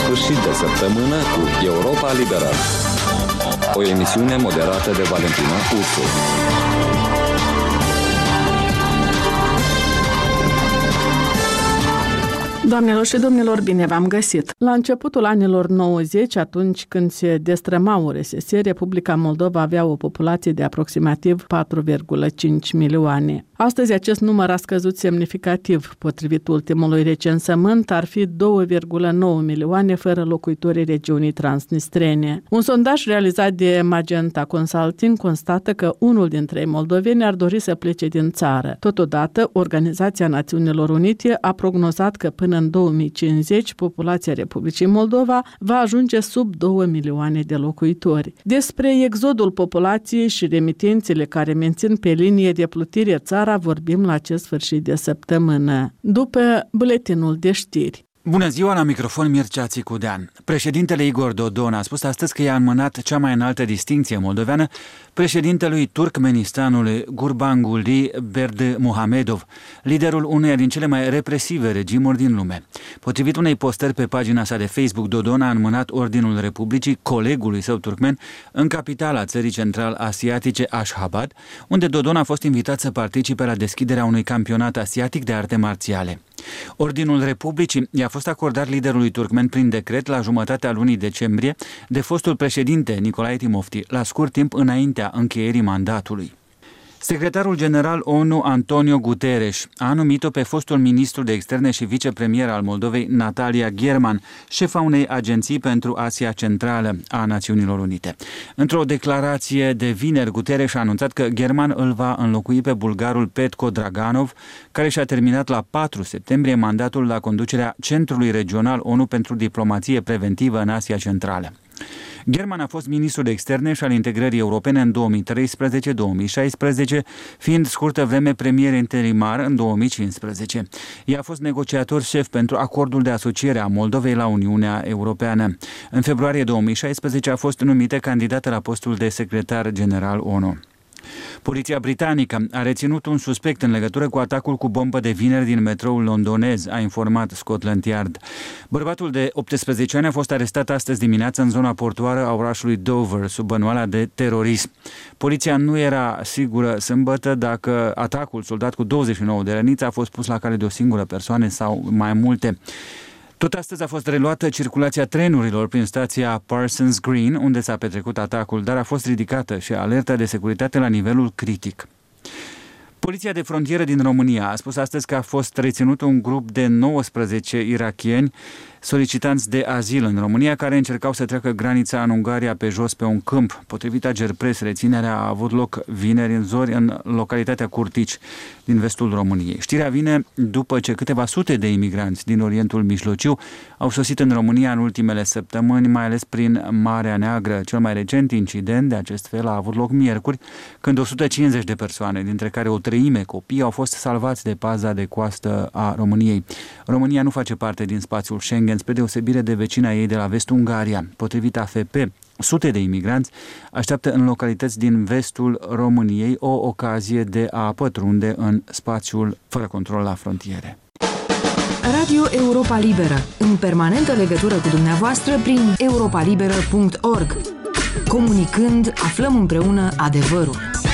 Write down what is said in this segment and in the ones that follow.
sfârșit de săptămână cu Europa Liberă. O emisiune moderată de Valentina Ursu. Doamnelor și domnilor, bine v-am găsit! La începutul anilor 90, atunci când se destrăma URSS, Republica Moldova avea o populație de aproximativ 4,5 milioane. Astăzi acest număr a scăzut semnificativ. Potrivit ultimului recensământ, ar fi 2,9 milioane fără locuitorii regiunii transnistrene. Un sondaj realizat de Magenta Consulting constată că unul dintre moldoveni ar dori să plece din țară. Totodată, Organizația Națiunilor Unite a prognozat că până în 2050, populația Republicii Moldova va ajunge sub 2 milioane de locuitori. Despre exodul populației și remitențele care mențin pe linie de plutire țara vorbim la acest sfârșit de săptămână, după buletinul de știri. Bună ziua, la microfon Mircea Țicudean. Președintele Igor Dodon a spus astăzi că i-a înmânat cea mai înaltă distincție moldoveană președintelui Turkmenistanului Gurbanguly Berdimuhamedov, liderul uneia din cele mai represive regimuri din lume. Potrivit unei postări pe pagina sa de Facebook, Dodon a înmânat Ordinul Republicii colegului său turkmen în capitala țării central-asiatice Ashgabat, unde Dodon a fost invitat să participe la deschiderea unui campionat asiatic de arte marțiale. Ordinul Republicii i-a fost acordat liderului turkmen prin decret la jumătatea lunii decembrie de fostul președinte Nicolae Timofti, la scurt timp înaintea încheierii mandatului. Secretarul general ONU Antonio Guterres a numit-o pe fostul ministru de externe și vicepremier al Moldovei Natalia German, șefa unei agenții pentru Asia Centrală a Națiunilor Unite. Într-o declarație de vineri, Guterres a anunțat că German îl va înlocui pe bulgarul Petko Draganov, care și-a terminat la 4 septembrie mandatul la conducerea Centrului Regional ONU pentru Diplomație Preventivă în Asia Centrală. German a fost ministru de externe și al integrării europene în 2013-2016, fiind scurtă vreme premier interimar în 2015. Ea a fost negociator șef pentru acordul de asociere a Moldovei la Uniunea Europeană. În februarie 2016 a fost numită candidată la postul de secretar general ONU. Poliția britanică a reținut un suspect în legătură cu atacul cu bombă de vineri din metroul londonez, a informat Scotland Yard. Bărbatul de 18 ani a fost arestat astăzi dimineață în zona portoară a orașului Dover, sub bănuiala de terorism. Poliția nu era sigură sâmbătă dacă atacul, soldat cu 29 de răniți, a fost pus la cale de o singură persoană sau mai multe. Tot astăzi a fost reluată circulația trenurilor prin stația Parsons Green, unde s-a petrecut atacul, dar a fost ridicată și alerta de securitate la nivelul critic. Poliția de frontieră din România a spus astăzi că a fost reținut un grup de 19 irakieni solicitanți de azil în România care încercau să treacă granița în Ungaria pe jos pe un câmp. Potrivit Agerpres, reținerea a avut loc vineri în zori în localitatea Curtici din vestul României. Știrea vine după ce câteva sute de imigranți din Orientul Mijlociu au sosit în România în ultimele săptămâni, mai ales prin Marea Neagră. Cel mai recent incident de acest fel a avut loc miercuri, când 150 de persoane, dintre care o treime copii, au fost salvați de paza de coastă a României. România nu face parte din spațiul Schengen, spre deosebire de vecina ei de la vest, Ungaria. Potrivit AFP, sute de imigranți așteaptă în localități din vestul României o ocazie de a pătrunde în spațiul fără control la frontiere. Radio Europa Liberă, în permanentă legătură cu dumneavoastră prin europalibera.org. Comunicând, aflăm împreună adevărul.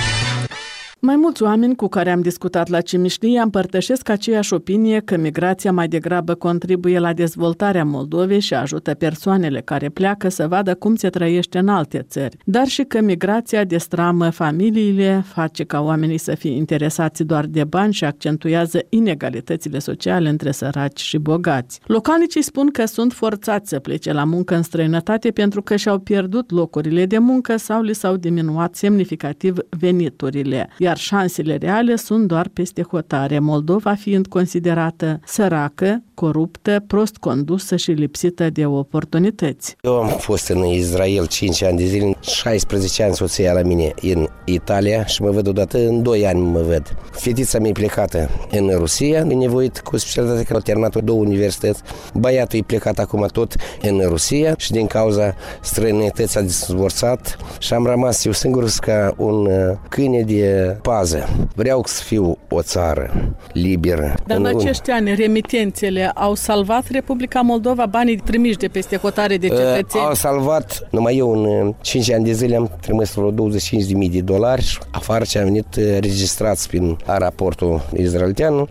Mai mulți oameni cu care am discutat la Cimișlie împărtășesc aceeași opinie că migrația mai degrabă contribuie la dezvoltarea Moldovei și ajută persoanele care pleacă să vadă cum se trăiește în alte țări, dar și că migrația destramă familiile, face ca oamenii să fie interesați doar de bani și accentuează inegalitățile sociale între săraci și bogați. Localnicii spun că sunt forțați să plece la muncă în străinătate pentru că și-au pierdut locurile de muncă sau li s-au diminuat semnificativ veniturile, iar șansele reale sunt doar peste hotare, Moldova fiind considerată săracă, coruptă, prost condusă și lipsită de oportunități. Eu am fost în Israel 5 ani de zile, 16 ani soția la mine în Italia și mă văd odată în 2 ani mă văd. Fetița mea e plecată în Rusia, e nevoit cu specialitate că a terminat 2 universități. Băiatul e plecat acum tot în Rusia și din cauza străinătății a divorțat și am rămas eu singur ca un câine de pază. Vreau să fiu o țară liberă. Dar în acești ani, remitențele au salvat Republica Moldova, banii trimiși de peste hotare de cetățeni? Au salvat, numai eu în 5 ani de zile am trimis vreo $25.000 și afară ce am venit registrați prin aeroportul israelian,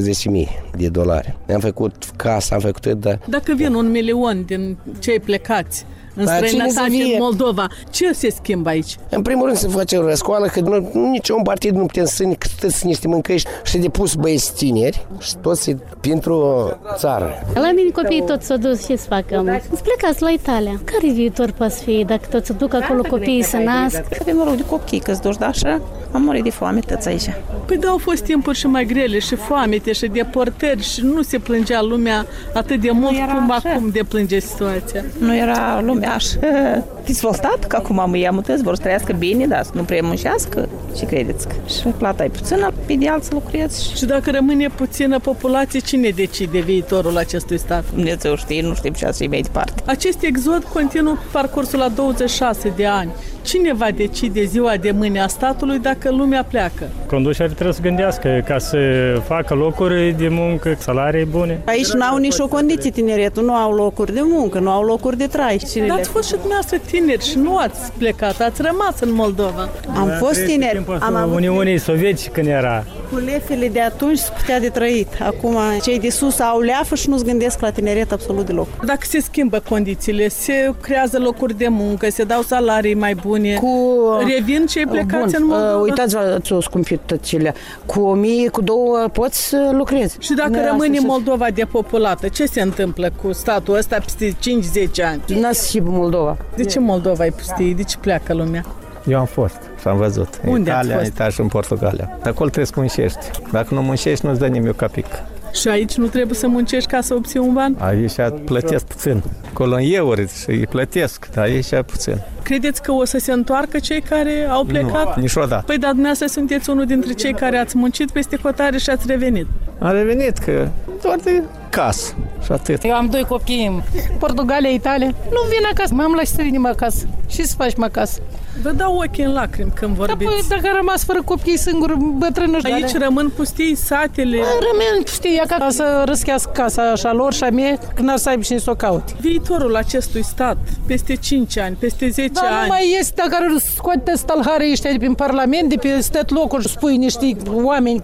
$15.000. Mi-am făcut casă, am făcut tot, dar... Dacă vin 1 milion din cei plecați în străinătate în Moldova, ce se schimbă aici? În primul rând să facem o școală, că niciun partid nu putem să câtăți niște mâncăiești și de pus băieți tineri și toți pentru țară. La mine copiii toți s-au dus, ce să facă? Îți plecați la Italia. Care viitor poate fi dacă toți se duc acolo copiii să nasc? Avem noroc de copii că-ți duci, dar așa am murit de foame toți aici. Păi da, au fost timpuri și mai grele, și foamete, și deportări, și nu se plângea lumea atât de mult cum acum deplânge situația. Nu era lumea așa dezvoltat, că acum măiamutăți vor să trăiască bine, dar să nu prea muncească. Și credeți că și plata e puțină, pe ideal să lucrezi. Și dacă rămâne puțină populație, cine decide viitorul acestui stat? Dumnezeu știe, nu știm ce să-i mai departe. Acest exod continuă parcursul la 26 de ani. Cine va decide ziua de mâine a statului dacă lumea pleacă? Conducerea trebuie să gândească ca să facă locuri de muncă, salarii bune. Aici n-au nicio condiție tineretul, nu au locuri de muncă, nu au locuri de trai. Dar ați fost și dumneavoastră tineri și nu ați plecat, ați rămas în Moldova. Am fost tineri. Am avut Uniunii Sovietice când era. Cu lefele de atunci se putea de trăit. Acum cei de sus au leafă și nu-ți gândesc la tineret absolut deloc. Dacă se schimbă condițiile, se creează locuri de muncă, se dau salarii mai bune, revin cei plecați în Moldova? Uitați-vă, ți-o scumpit tățile. Cu 1000, cu 2 poți să lucrezi. Și dacă rămâne Moldova depopulată, ce se întâmplă cu statul ăsta peste 5-10 ani? N-a să Moldova. De ce Moldova e pustie? De ce pleacă lumea? Eu am fost și am văzut. Unde ați fost? În Italia și în Portugalia. De acolo trebuie să muncești. Dacă nu muncești, nu-ți dă nimeni o capic. Și aici nu trebuie să muncești ca să obții un ban? Aici plătesc puțin. Acolo în euro și îi plătesc, dar aici puțin. Credeți că o să se întoarcă cei care au plecat? Nu, niciodată. Păi, dar dumneavoastră sunteți unul dintre cei care ați muncit peste hotare și ați revenit. Am revenit că doar de casă și atât. Eu am 2 copii în Portugalia, Italia. Nu vin acasă, m-am lăsat inima acasă. Ce să faci acasă? Vă dau ochii în lacrimi când vorbiți. Dar dacă a rămas fără copii singuri, bătrână. Aici rămân pustii satele. Rămân pustii acasă să răschească casa așa lor și a mie, când ar să aibă cine să o caute. Viitorul acestui stat, peste 5 ani, peste 10 ani. Nu mai este, dacă scoate stalharii ăștia de prin Parlament, de pe stat locuri, spui niște oameni,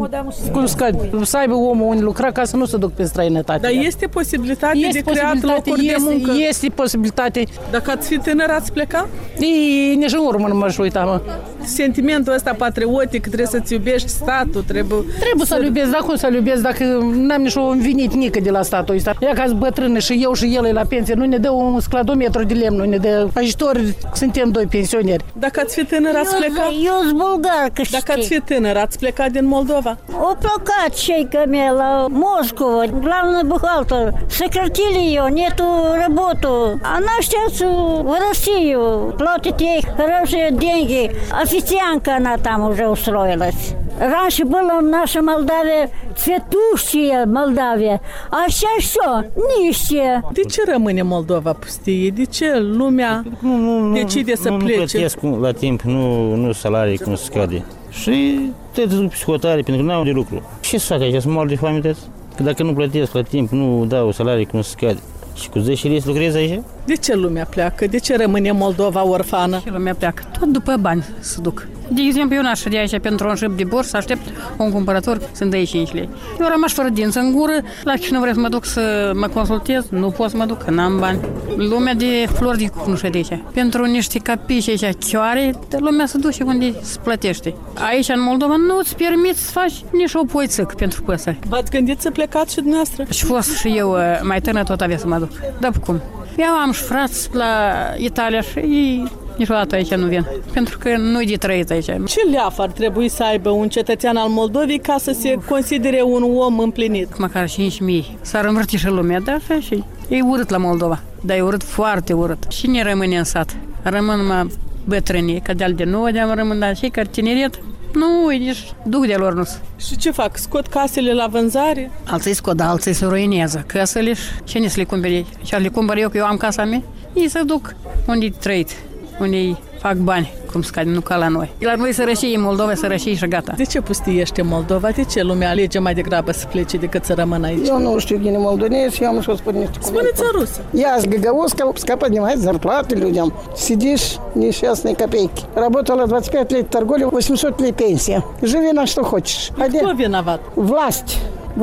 cum să aibă omul unde lucra ca să nu se duc pe străinătate. Dar este posibilitate de creat locuri de muncă? Este posibilitate. Dacă ați fi tânăr, ați pleca? Nici în urmă nu m-aș uita, mă. Sentimentul ăsta patriotic, trebuie să-ți iubești statul, trebuie să-l iubesc, dar cum să-l iubesc dacă n-am nici o învinit nică de la statul ăsta. Ea ca-s bătrână și eu și el e la pensie, nu ne dă un scladometru de lemn, nu ne dă ajutor, suntem 2 pensioneri. Dacă ați fi tânăr, ați plecat? Eu sunt bulgar, că știi. Dacă ați fi tânăr, ați plecat din Moldova? O plecat шейка мea la Moscova, главный бухгалтер, сократили ее, нету работу. Она сейчас в Россию, платит ей хорошие деньги. Официантка она там уже устроилась. Раньше была наша Молдавия цветущая Молдавия, а сейчас что? Нищая. De ce rămâne Moldova pustie? De ce lumea decide să plece? Nu plătesc la timp, nu salarii cum se scade. Și te duc pe hotare pentru că n-au de lucru. Ce să fac aici? Să mor de foame? Că dacă nu plătesc la timp, nu dau salarii cum se scade. Și cu 10 lei lucrezi aici? De ce lumea pleacă? De ce rămâne Moldova orfană? De ce lumea pleacă? Tot după bani să duc. De exemplu, eu n-aș de aici pentru un șip de bor să aștept un cumpărător să-mi dă 5 lei. Eu rămas fără dinți în gură, la ce nu vreau să mă duc să mă consultez, nu pot să mă duc, că n-am bani. Lumea de flori de cuc nu știu de aici. Pentru niște capici aici chioare, lumea se duce unde se plătește. Aici, în Moldova, nu-ți permiți să faci nici o poițică pentru păsări. V-ați gândit să plecați și dumneavoastră? Și fost și eu mai tânăr, tot avea să mă duc. Dar cum? Eu am și frați la Italia și ei niciodată aici nu vin, pentru că nu-i de trăit aici. Ce leafă ar trebui să aibă un cetățean al Moldovei ca să se considere un om împlinit? Măcar 5.000. S-ar învârti și lumea, dar și e urât la Moldova, dar e urât, foarte urât. Cine rămâne în sat? Rămân numai bătrânii, că de-al de nouă de-am rămân, dar și că tineret, nu, nici duc de lor nu. Și ce fac? Scot casele la vânzare? Alții scot, alții se ruinează casele și cine să le cumpere? Și le cumpăr eu, că eu am casa mea, ei se duc unde trăit. unde ei fac bani, cum scade, nu ca la noi. La noi sărășie, Moldova sărășie și gata. De ce pustiește Moldova? De ce lumea alege mai degrabă să plece decât să rămână aici? Eu nu știu din moldonez, я могу спорить niște cuvinte. Spuneți în rusă. Я с Гагаузска, пускай поднимает зарплаты людям. Сидишь, несчастные копейки. Работала 25 лет в торговле, 800 лет пенсия. Живи на что хочешь. Кто виноват? Власть.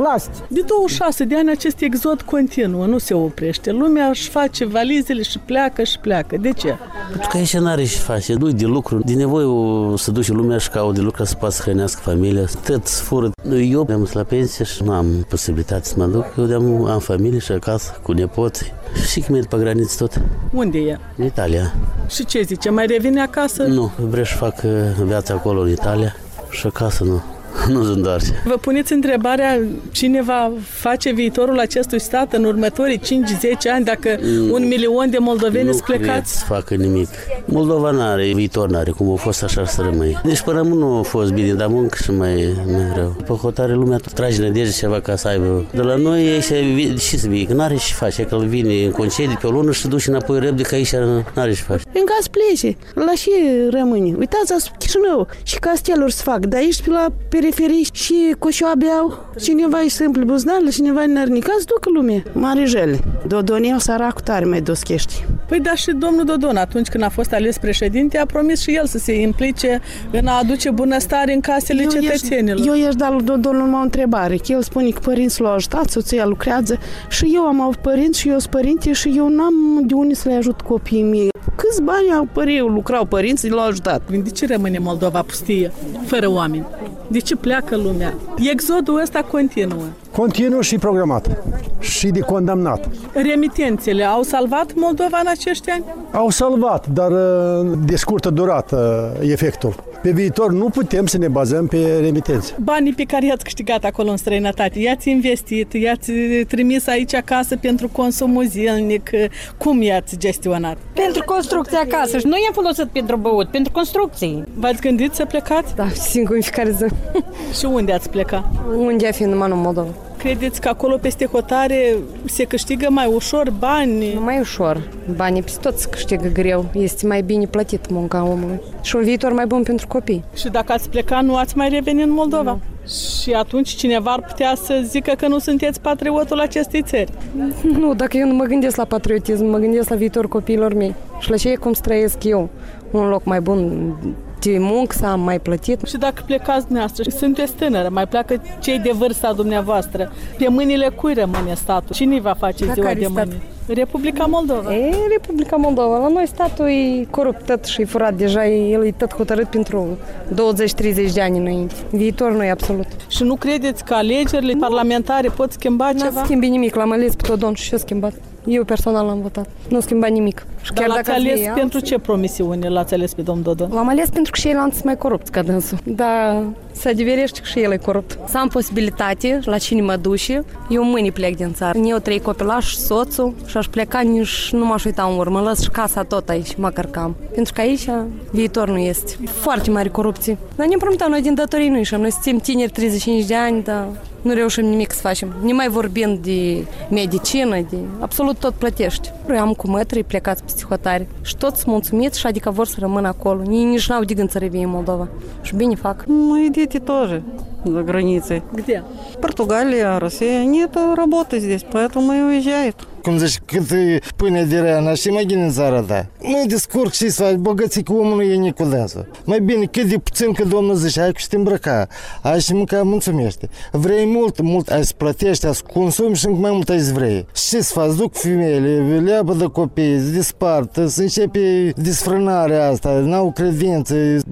De 26 de ani acest exod continuă, nu se oprește. Lumea își face valizele și pleacă. De ce? Pentru că aici n-are ce face, nu de lucru. De nevoie să duce lumea și caută de lucru să poată să hrănească familia. Tot fură. Eu am la pensie și nu am posibilitate să mă duc. Eu am familie și acasă cu nepoții. Și că merg pe graniță tot. Unde e? În Italia. Și ce zice? Mai revine acasă? Nu, vreau să fac viața acolo în Italia și acasă nu. Nu se întoarce. Vă puneți întrebarea cine va face viitorul acestui stat în următorii 5-10 ani dacă 1 milion de moldoveni sunt plecați? Nu cred să facă nimic. Moldova n-are viitor, n-are cum a fost așa să rămâie. Deci până nu a fost bine, dar muncă și mai rău. Pe hotare lumea tot trage nădejde ceva ca să aibă. De la noi aici și să vii, că n-are ce face, că vine în concedii pe o lună și se duce înapoi repede, că aici n-are ce face. În caz plece, la ce rămâne? Uitați, Chișinău și casteluri se fac, dar aici la periferii și coșoabe au. Cineva îi simple buznarele, cineva îi nărnica, să ducă lumea. Mare jele. Dodonel săracul tare mai doschești. Păi da, și domnul Dodon, atunci când a fost ales președinte, a promis și el să se implice în a aduce bunăstare în casele cetățenilor. Eu i-aș da lui Dodon numai o întrebare, că el spune că părinții l-au ajutat, soția lucrează și eu am avut părinți și eu sunt părinte și eu n-am de unde să le ajut copiii mei. Câți bani au lucrau părinții, l-au ajutat. De ce rămâne Moldova pustie, fără oameni? De ce pleacă lumea? Exodul ăsta continuă. Continuă și programat și de condamnat. Remitențele au salvat Moldova în acești ani? Au salvat, dar de scurtă durată efectul. Pe viitor nu putem să ne bazăm pe remitențe. Banii pe care i-ați câștigat acolo în străinătate, i-ați investit, i-ați trimis aici acasă pentru consumul zilnic, cum i-ați gestionat? Pentru construcție acasă și nu i-am folosit pentru băut, pentru construcții. V-ați gândit să plecați? Da, singur în fiecare zi. Și unde ați plecat? Unde a fi numai în Moldova. Credeți că acolo peste hotare se câștigă mai ușor bani? Nu mai ușor. Banii peste tot se câștigă greu. Este mai bine plătit munca omului. Și un viitor mai bun pentru copii. Și dacă ați pleca, nu ați mai reveni în Moldova? Nu. Și atunci cineva ar putea să zică că nu sunteți patriotul acestei țări? Nu, dacă eu nu mă gândesc la patriotism, mă gândesc la viitorul copiilor mei. Și la ce e cum să trăiesc eu. Un loc mai bun de muncă să am mai plătit. Și dacă plecați dumneavoastră și sunteți tânără, mai pleacă cei de vârsta dumneavoastră, pe mâinile cui rămâne statul? Cine va face ziua de mâine? Republica Moldova. Republica Moldova. La noi statul e corupt și e furat deja, el e tot hotărât pentru 20-30 de ani înainte. Viitor nu e absolut. Și nu credeți că alegerile parlamentare pot schimba ceva? Nu schimbi nimic, l-am ales pe Dodon și ce-a schimbat? Eu personal l-am votat. Nu schimba nimic. Și dar l-ați ales pentru ce promisiune l-ați ales pe domnul Dodon? L-am ales pentru că și el sunt mai corupți ca dânsul. Dar se adeverește că și el e corupt. Să am posibilitate la cine mă duce, eu mâine plec din țară. Eu 3 copilași și soțul și aș pleca, nici nu m-aș uita în urmă. Lăs și casa tot aici, mă cărcam. Pentru că aici viitor nu este. Foarte mare corupție. Dar ne-am promitat, noi din datorii nu ieșim. Noi suntem tineri, 35 de ani, dar nu reușim nimic să facem. Nu mai vorbind de medicină, de absolut tot plătești. Eu am cu mătrii plecați peste hotare și toți sunt mulțumiți și adică vor să rămână acolo. Nici n-au de gând să revie în Moldova. Și bine fac. Мои дети тоже за границей. Где? Португалия, Россия. Нет работы здесь, поэтому и уезжают. Cum zici, cât e pâine de reana și mai bine în țara ta. Nu-i descurc și să faci bogății cu omul nu e niculează. Mai bine cât de puțin că Domnul zice, hai că și te îmbrăca, hai și mânca, mulțumește. Vrei mult, ai să plătești, ai să consumi și încă mai mult ai să vrei. Și să faci, duc femeile, leapă de copii, se dispartă, să începe disfrânarea asta, n-au credință,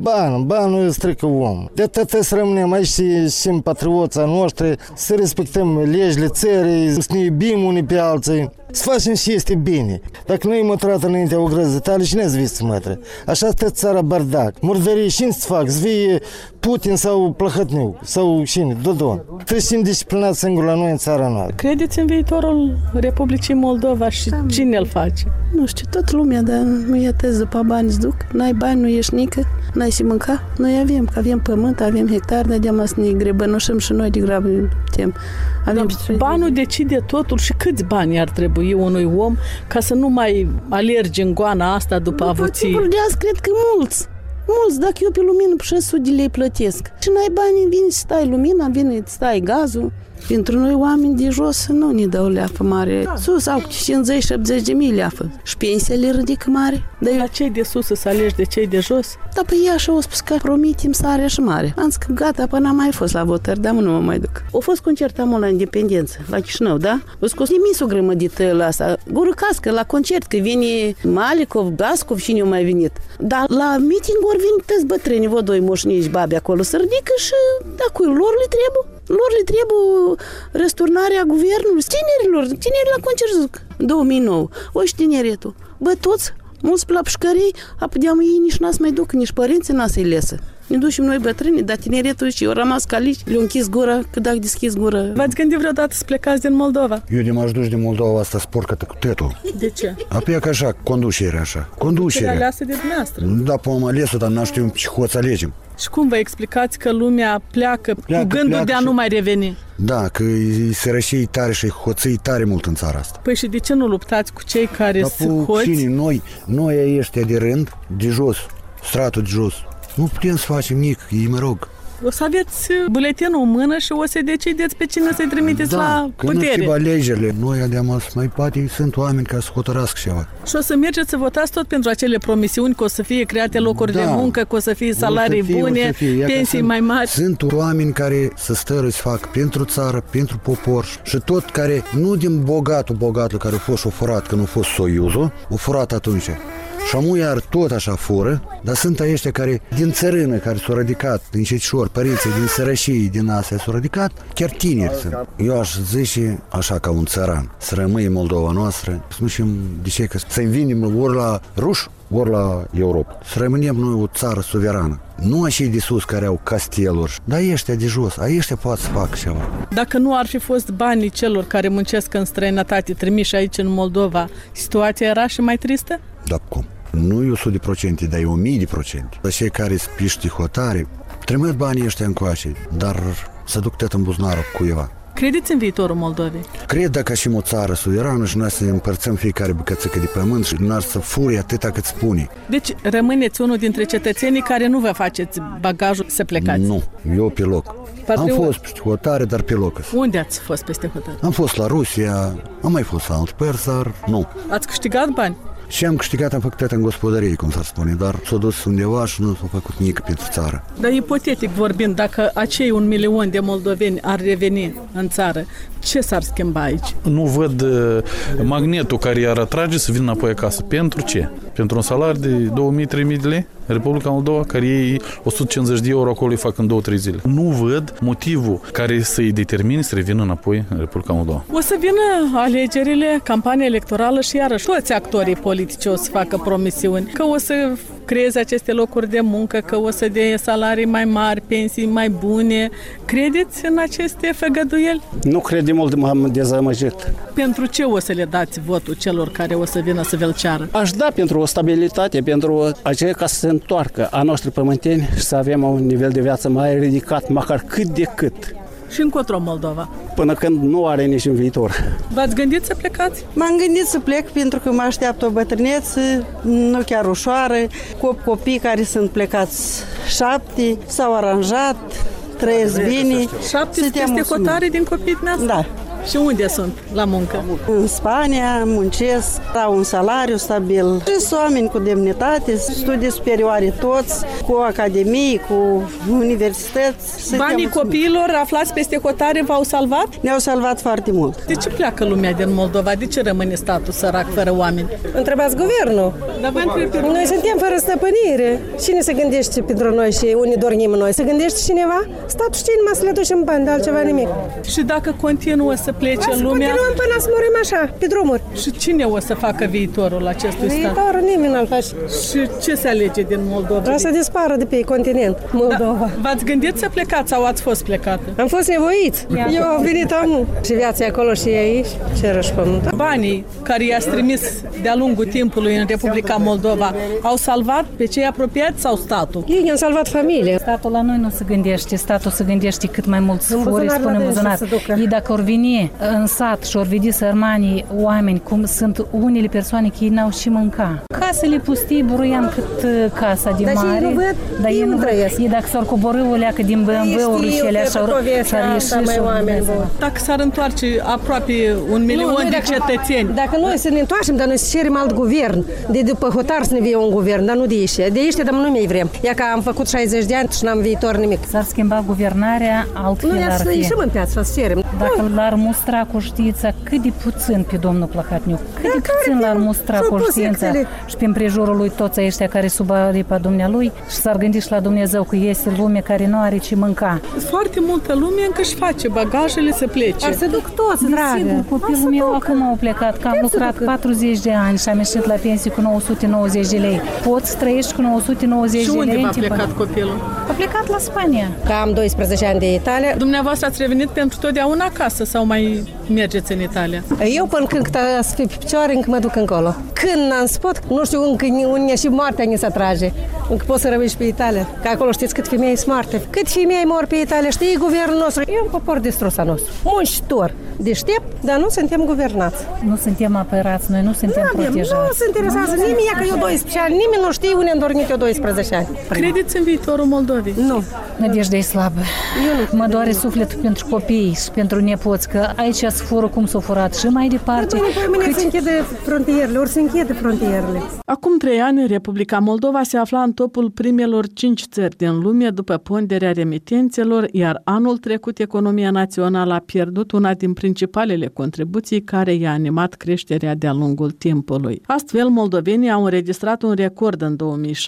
banul strică omul. De atât să rămânem aici și în patrioța noștri, să respectăm legile țării, să ne iubim unii pe alții. Să facem și este bine. Dacă noi mătrat înaintea o grăză tale, cine-ți vii să mătră? Așa stă țara bardac. Murdării cine să fac? Să vie Putin sau Plăhătniu? Sau cine? Dodon. Trebuie să fim disciplinați singur la noi în țara noastră. Credeți în viitorul Republicii Moldova și cine îl face? Nu știu, tot lumea, dar nu e teză pe bani îți duc. N-ai bani, nu ești nică. N-ai și mânca? Noi avem, că avem pământ, avem hectare, dar de-am să ne grebănoșăm și noi de grabă avem. Banul decide totul și câți bani ar trebui unui om ca să nu mai alergi în goana asta după avuții? Timpul de azi cred că mulți, dacă eu pe lumină 600 de lei plătesc. Și n-ai bani, vine să stai lumina, vine să stai gazul. Pentru noi oameni de jos nu ne dau leafă mare. Da. Sus au 50-70 de mii leafă. Și pensiile ridică mare. La cei de sus să alegi de cei de jos? Da, păi ea așa o spus că promitem sarea și mare. Am zis că gata, până n-am mai fost la votări, dar nu mă mai duc. O fost concert amul la Independență, la Chișinău, da? O scos nimic grămădită la asta. Gură cască, la concert, că vine Malikov, Gascov și nu mai venit. Dar la meeting ori vin toți bătrâni, vă doi moșnici babi acolo să ridică și dacă lor le trebuie. Lor le trebuie răsturnarea guvernului, tinerilor la concert, zic, 2009, o și tineretul. Bă, toți, mulți la pușcării, apudeam ei nici n-ați mai duc, nici părinții n-ați îi lesă. Ne ducem noi bătrâni, dar tineretul și eu rămas calici, le-au închis gura, că dacă deschis gura. V-ați gândit vreodată să plecați din Moldova? Eu de m-aș duce din Moldova asta spurcă-te cu tetul. De ce? Apoi că așa, conducerea așa. Conducerea. Aleasă de dumneavoastră. Da, pe-am ales-o, dar n-aș știu ce hoți alegem. Și cum vă explicați că lumea pleacă cu gândul de a nu mai reveni? Da, că îi sărășii tare și îi hoții tare mult în țara asta. Păi și de ce nu luptați cu cei care sunt hoți? Cine? Noi ăștia de rând, de jos, stratul de jos, nu putem să facem nimic, ei mă rog. O să aveți buletinul în mână și o să decideți pe cine să-i trimiteți la putere. Da, când nu alegerile, noi adeam mai poate sunt oameni care să hotărască ceva. Și o să mergeți să votați tot pentru acele promisiuni că o să fie create locuri de muncă, că o să fie salarii bune, pensii mai mari. Sunt oameni care să stără să facă pentru țară, pentru popor și tot care, nu din bogatul care a fost și-o furat, că nu a fost Soiuzul, a furat atunci. Și amu iar tot așa fură, dar sunt ăștia care din țărână, care s-au ridicat, din cetișori, părinții din sărășii, din astea s-au ridicat, chiar tineri sunt. Eu aș zice, așa ca un țăran, să rămâie Moldova noastră, să nu știm de ce, că să învinem ori la ruși, ori la Europa. Să rămânem noi o țară suverană. Nu acei de sus care au casteluri, dar ăștia de jos, ăștia pot să facă ceva. Dacă nu ar fi fost banii celor care muncesc în străinătate, trimiși aici în Moldova, situația era și mai tristă? Da, cum? Nu e 100%, dar e 1000%. Dar cei care sunt piști hotare, trimit banii ăștia încoace, dar să duc tot în buzunarul cuiva. Credeți în viitorul Moldovei? Cred dacă și o țară suverană și noi să împărțim fiecare bucățică de pământ și noi să furi atâta cât spune. Deci rămâneți unul dintre cetățenii care nu vă faceți bagajul să plecați? Nu, eu pe loc. Am fost peste hotare, dar pe loc. Unde ați fost peste hotare? Am fost la Rusia, am mai fost la alt părți, dar nu. Ați câștigat bani? Și am câștigat, am făcut în gospodărie, cum s-ar spune, dar s-a dus undeva și nu s-a făcut nimic pentru țară. Dar ipotetic vorbind, dacă acei 1 milion de moldoveni ar reveni în țară, ce s-ar schimba aici? Nu văd magnetul care i-ar atrage să vină înapoi acasă. Pentru ce? Pentru un salariu de 2000-3000 de lei? Republica Moldova, care ei 150 de euro acolo îi fac în 2-3 zile. Nu văd motivul care să-i determine să revină înapoi în Republica Moldova. O să vină alegerile, campania electorală și iarăși toți actorii politici o să facă promisiuni că o să creeze aceste locuri de muncă, că o să dea salarii mai mari, pensii mai bune. Credeți în aceste făgăduieli? Nu cred, mult m-am dezamăgit. Pentru ce o să le dați votul celor care o să vină să vă-l ceară? Aș da pentru o stabilitate, pentru aceea ca să se întoarcă a noștri pământeni și să avem un nivel de viață mai ridicat, măcar cât de cât. Și încotro Moldova? Până când nu are nici în viitor. V-ați gândit să plecați? M-am gândit să plec pentru că mă așteaptă o bătrânețe, nu chiar ușoară, cu copii care sunt plecați 7, s-au aranjat, trăiesc bine. 7 peste hotare din copiii noastre? Da. Și unde sunt la muncă? În Spania, muncesc, au un salariu stabil. Sunt oameni cu demnitate, studii superioare toți, cu academii, cu universități. Banii copiilor aflați peste hotare v-au salvat? Ne-au salvat foarte mult. De ce pleacă lumea din Moldova? De ce rămâne statul sărac fără oameni? Întrebați guvernul. Noi suntem fără stăpânire. Cine se gândește pentru noi și unii dormim noi? Se gândește cineva? Statul știe numai să le ducem bani, de altceva nimic. Și dacă continuă să plece lumea... Continuăm până să murim așa, pe drumuri. Și cine o să facă viitorul acestui stat? Viitorul nimeni nu-l face. Și ce se alege din Moldova? Vreau să dispară de pe continent, Moldova. V-ați gândit să plecați sau ați fost plecată? Am fost nevoiți. Eu am venit acum. Și viața acolo și aici, ce răși pământ. banii care i-ați trimis de-a lungul timpului în Republica Moldova au salvat pe cei apropiați sau statul? Ei ne-au salvat familie. Statul la noi nu se gândește, statul se gândește cât mai mulți furi spune în buzunar. Ei dacă or veni în sat și or vedi sărmanii oameni, cum sunt unele persoane că ei n-au și mânca. Casele pustii, buruiam cât casa de mare. Dar ei nu trăiesc. Ei dacă s-or coborî o leacă din BMW-uri și ele și-ar ieși și dacă s-ar întoarce aproape 1 milion de cetățeni. Dacă noi să ne întoarcem, dar noi să cerem alt guvern. De după hotar să ne vie un guvern, dar nu de aici. De aici, dar nu mai vrem. Ia că am făcut 60 de ani și n-am viitor nimic. S-ar schimba guvernarea, altfel ar fi. Nu, să ieșim în piață, să cerem. Dacă l-ar mustra conștiința cât de puțin pe domnul Plahotniuc, cât de puțin l-ar mustra conștiința și pe împrejurul lui toți ăștia care sub aripa dumnealui și s-ar gândi și la Dumnezeu că este lume care nu are ce mânca. Foarte multă lume încă își face bagajele să plece. Ar să duc toți, dragă. Sigur, copilul meu acum a plecat, că am lucrat 40 de ani și am ieșit la pensie cu 990 de lei. Poți să trăiești cu 990 de lei? Și unde a plecat copilul? A plecat la Spania. Că am 12 ani de Italia. Dumneavoastră ați revenit pentru totdeauna acasă sau mai mergeți în Italia? Eu până când să fiu pe picioare, încă mă duc încolo. Când n-am spus, nu știu, încă unde și moartea ne se atrage. Încă poți să rămâi și pe Italia. Că acolo știți cât femei sunt moarte. Cât femei mor pe Italia, știi guvernul nostru. E un popor distrus al nostru. Muncitor, deștept, dar nu suntem guvernați. Nu suntem apărați, noi nu suntem protejați. Nu se interesează nimeni, că eu 12 ani, nimeni nu știe unde am dormit eu 12 ani. Credeți în viitorul Moldovei? Nu. Nădejdea e slabă. Mă doare sufletul pentru copii și pentru nepoți, că aici se fură cum s-au furat și mai departe. Se închide frontierele, ori se închide frontierele. Acum 3 ani, Republica Moldova se afla în topul primelor 5 țări din lume după ponderea remitențelor, iar anul trecut economia națională a pierdut una din principalele contribuții care i-a animat creșterea de-a lungul timpului. Astfel, moldovenii au înregistrat un record în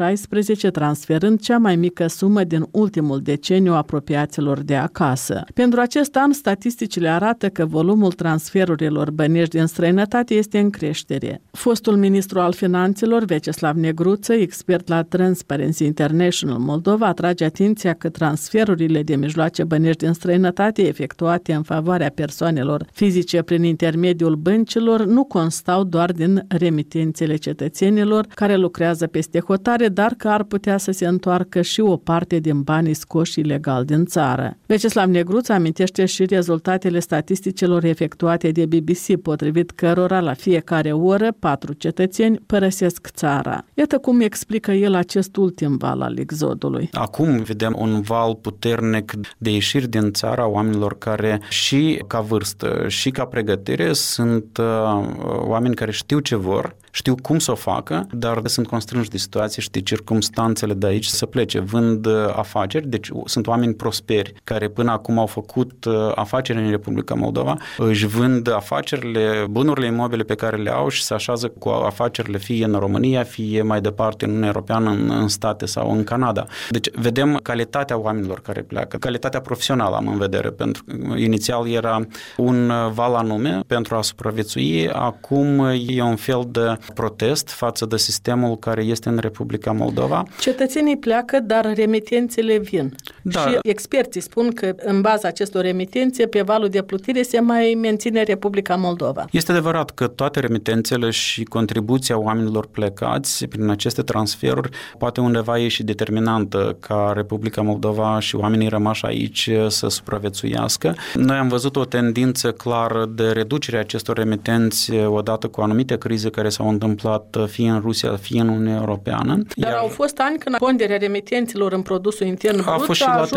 2016, transferând cea mai mică sumă din ultimul deceniu apropiaților de acasă. Pentru acest an, statisticile arată că volumul transferurilor bănești din străinătate este în creștere. Fostul ministru al finanțelor, Vyacheslav Negruță, expert la Transparency International Moldova, atrage atenția că transferurile de mijloace bănești din străinătate efectuate în favoarea persoanelor fizice prin intermediul băncilor nu constau doar din remitențele cetățenilor care lucrează peste hotare, dar că ar putea să se întoarcă și o parte din banii scoși ilegal din țară. Vyacheslav Negruță amintește și rezultatele statisticelor efectuate de BBC, potrivit cărora la fiecare oră 4 cetățeni părăsesc țara. Iată cum explică el acest ultim val al exodului. Acum vedem un val puternic de ieșiri din țara oamenilor care și ca vârstă și ca pregătire sunt oameni care știu ce vor, știu cum să o facă, dar sunt constrânși de situație și de circumstanțele de aici să plece. Vând afaceri, deci sunt oameni prosperi care până acum au făcut afaceri în Republica Moldova, își vând afacerile, bunurile imobile pe care le au și se așează cu afacerile fie în România, fie mai departe în Uniunea Europeană, în state sau în Canada. Deci vedem calitatea oamenilor care pleacă, calitatea profesională am în vedere, pentru că inițial era un val anume pentru a supraviețui, acum e un fel de protest față de sistemul care este în Republica Moldova. Cetățenii pleacă, dar remitențele vin. Da. Și experții spun că în baza acestor remitențe, pe valul de plutire se mai menține Republica Moldova. Este adevărat că toate remitențele și contribuția oamenilor plecați prin aceste transferuri poate undeva e și determinantă ca Republica Moldova și oamenii rămași aici să supraviețuiască. Noi am văzut o tendință clară de reducere a acestor remitenți odată cu anumite crize care s-au întâmplat fie în Rusia, fie în Uniunea Europeană. Dar au fost ani când ponderea remitenților în produsul intern brut a fost și la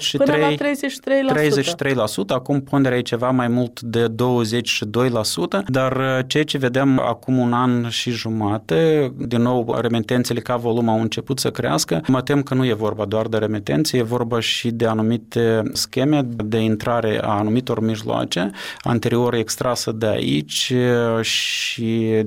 33%. Acum ponderea e ceva mai mult de 22%, dar ceea ce vedem acum un an și jumate, din nou remitențele ca volum au început să crească. Mă tem că nu e vorba doar de remitențe, e vorba și de anumite scheme de intrare a anumitor mijloace anterior extrase de aici și sunt captate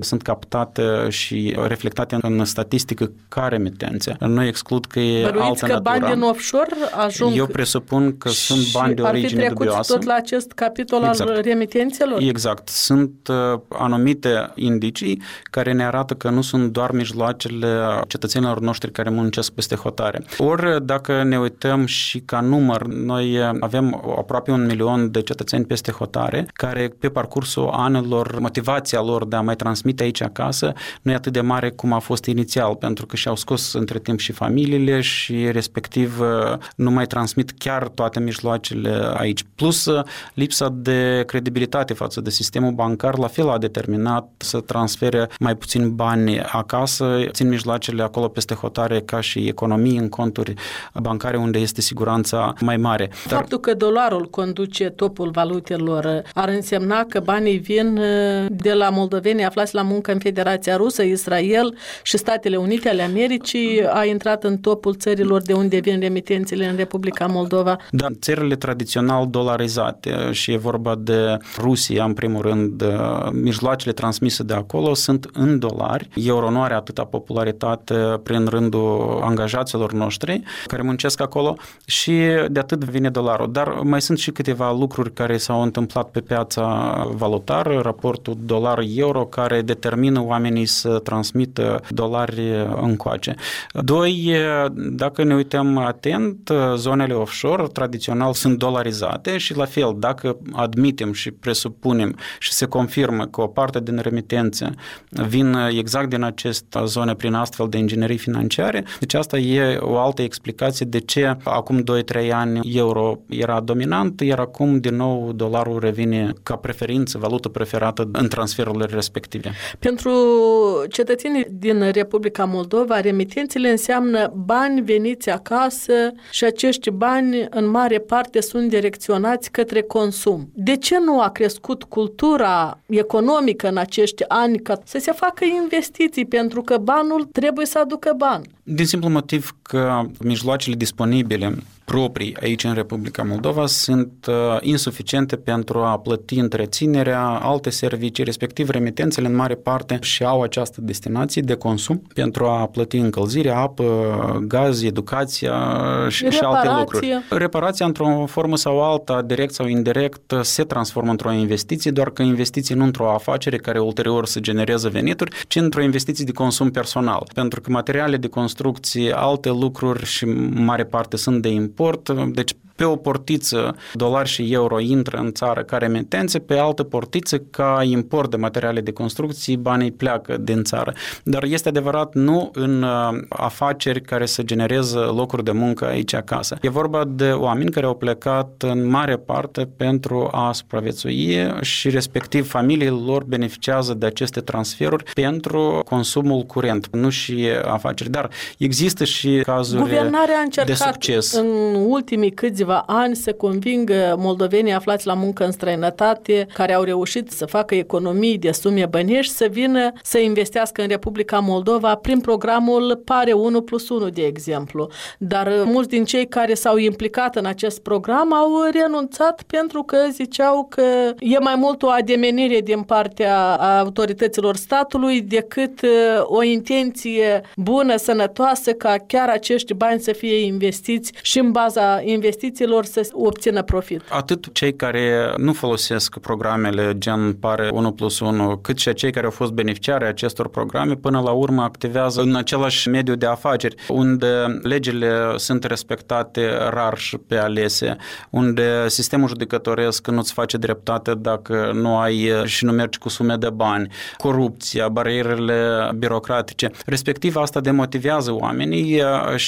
colectate și reflectate în statistică ca remitențe. Nu exclud că e altă natură. Că bani din offshore ajung? Eu presupun că sunt bani de origine dubioasă. Ar fi tot la acest capitol al remitențelor? Exact. Sunt anumite indicii care ne arată că nu sunt doar mijloacele cetățenilor noștri care muncesc peste hotare. Ori, dacă ne uităm și ca număr, noi avem aproape 1 milion de cetățeni peste hotare, care pe parcursul anilor, motivația lor de a mai transmite aici acasă nu e atât de mare cum a fost inițial, pentru că și-au scos între timp și familiile și respectiv nu mai transmit chiar toate mijloacele aici. Plus, lipsa de credibilitate față de sistemul bancar la fel a determinat să transfere mai puțin bani acasă, țin mijloacele acolo peste hotare ca și economii în conturi bancare unde este siguranța mai mare. Faptul că dolarul conduce topul valutelor ar însemna că banii vin de la moldoveni aflați la muncă în Federația Rusă, Israel și Statele Unite ale Americii, a intrat în topul țărilor de unde vin remitențele în Republica Moldova. Da, țările tradițional dolarizate și e vorba de Rusia, în primul rând, mijloacele transmise de acolo sunt în dolari. Euro nu are atâta popularitate prin rândul angajaților noștri care muncesc acolo și de atât vine dolarul. Dar mai sunt și câteva lucruri care s-au întâmplat pe piața valutară, raportul dolar-euro care determină oamenii să transmită dolari încoace. Doi, dacă ne uităm atent, zonele offshore tradițional sunt dolarizate și la fel, dacă admitem și presupunem și se confirmă că o parte din remitențe vin exact din aceste zone prin astfel de inginerii financiare, deci asta e o altă explicație de ce acum 2-3 ani euro era dominant, iar acum din nou dolarul revine ca preferință, valută preferată în transferurile respective. Pentru cetățenii din Republica Moldova, remitențele înseamnă bani veniți acasă și acești bani în mare parte sunt direcționați către consum. De ce nu a crescut cultura economică în acești ani ca să se facă investiții? Pentru că banul trebuie să aducă bani. Din simplu motiv că mijloacele disponibile proprii aici în Republica Moldova sunt insuficiente pentru a plăti întreținerea, alte servicii, respectiv remitențele în mare parte și au această destinație de consum pentru a plăti încălzirea, apă, gaz, educația și alte lucruri. Reparația într-o formă sau alta, direct sau indirect, se transformă într-o investiție, doar că investiții nu într-o afacere care ulterior să genereze venituri, ci într-o investiție de consum personal. Pentru că materiale de construcție, alte lucruri și în mare parte sunt de import, deci pe o portiță dolari și euro intră în țară ca remitențe, pe altă portiță ca import de materiale de construcții, banii pleacă din țară. Dar este adevărat nu în afaceri care să genereze locuri de muncă aici acasă. E vorba de oameni care au plecat în mare parte pentru a supraviețui și respectiv familiile lor beneficiază de aceste transferuri pentru consumul curent, nu și afaceri. Dar există și cazuri de succes. În ultimii câțiva ani să convingă moldovenii aflați la muncă în străinătate, care au reușit să facă economii de sume bănești, să vină să investească în Republica Moldova prin programul Pare 1+1, de exemplu. Dar mulți din cei care s-au implicat în acest program au renunțat pentru că ziceau că e mai mult o ademenire din partea autorităților statului decât o intenție bună, sănătoasă, ca chiar acești bani să fie investiți și în baza investițiilor să obțină profit. Atât cei care nu folosesc programele gen Pare 1+1, cât și cei care au fost beneficiari acestor programe, până la urmă activează în același mediu de afaceri, unde legile sunt respectate rar și pe alese, unde sistemul judecătoresc nu-ți face dreptate dacă nu ai și nu mergi cu sume de bani, corupția, barierele birocratice. Respectiv, asta demotivează oamenii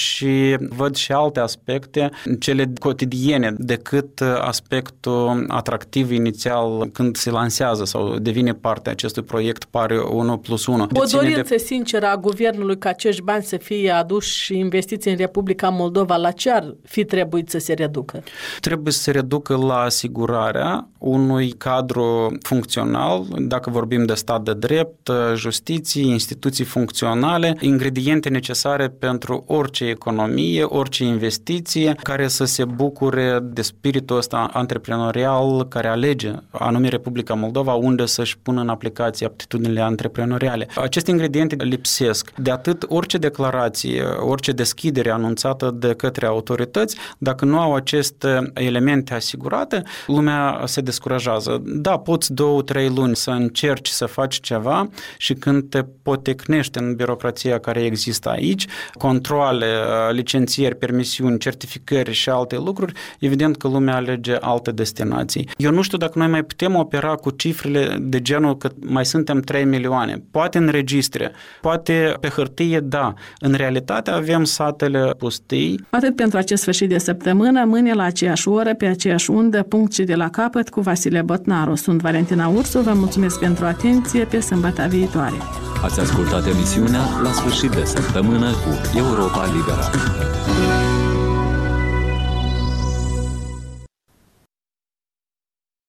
și văd și alte aspecte, cele cotidiene, decât aspectul atractiv inițial când se lansează sau devine parte acestui proiect Pare 1+1. O dorință sinceră a guvernului ca acești bani să fie aduși și investiți în Republica Moldova, la ce ar fi trebuit să se reducă? Trebuie să se reducă la asigurarea unui cadru funcțional, dacă vorbim de stat de drept, justiție, instituții funcționale, ingrediente necesare pentru orice economie, orice investiție care să se bucure de spiritul ăsta antreprenorial care alege anume Republica Moldova unde să-și pună în aplicație aptitudinile antreprenoriale. Aceste ingrediente lipsesc. De atât orice declarație, orice deschidere anunțată de către autorități, dacă nu au aceste elemente asigurate, lumea se descurajează. Da, poți 2-3 luni să încerci să faci ceva și când te potecnești în birocrația care există aici, controale, licențieri, permisiuni, certificări și alte lucruri, evident că lumea alege alte destinații. Eu nu știu dacă noi mai putem opera cu cifrele de genul că mai suntem 3 milioane. Poate în registre, poate pe hârtie, da. În realitate avem satele pustii. Atât pentru acest sfârșit de săptămână, mâine la aceeași oră, pe aceeași undă, punct și de la capăt cu Vasile Botnaru. Sunt Valentina Ursu, vă mulțumesc pentru atenție, pe sâmbătă viitoare. Ați ascultat emisiunea La sfârșit de săptămână cu Europa Liberă.